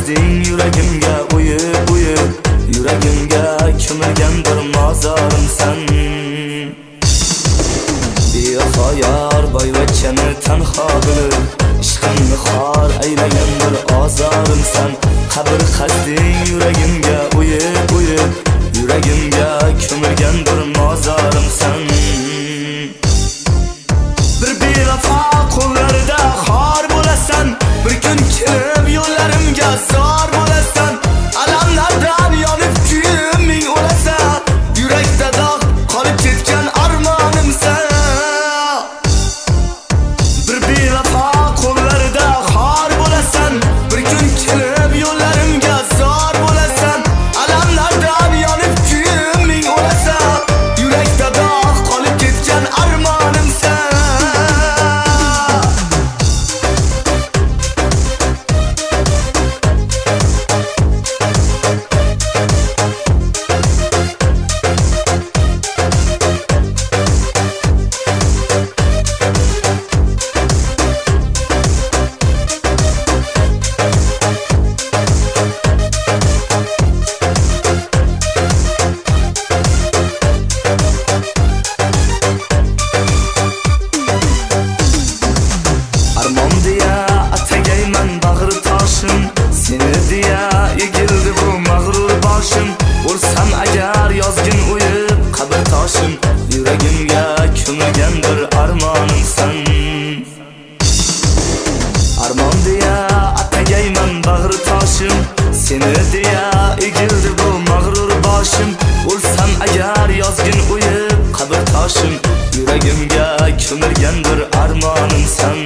qazding yuragimga uyib uyib, yuragimga ko'milgan bir mozorimsan. Behayor boyvachchani tanho bilib, ishqimni xor aylagan bir ozorimsan. Qabr qazding yuragimga uyib uyib, yuragimga ko'milgan bir mozorimsan. Bir bevafo qo'llarida xor bo'lasan, bir kun kelib yo'llarimga zor bo'lasan. Alamlardan yonib kuyib ming o'lasan, yurakda dog' qolib ketgan armonimsan. Bir bevafo qo'llarida xor bo'lasan, bir kun kelib yo'llarimga zor bo'lasan. Alamlardan yonib kuyib ming o'lasan, yurakda dog' qolib ketgan armonimsan. Seni diye egildi bu mag'rur boshim. Bo'lsam agar yozgin uyib qabr toshim, yuragimga ko'milgandir armonimsan. Armon diye atagayman bag'ri toshim, seni diye egildi bu mag'rur boshim. Bo'lsam agar yozgin uyib qabr toshim, yuragimga ko'milgandir armonimsan.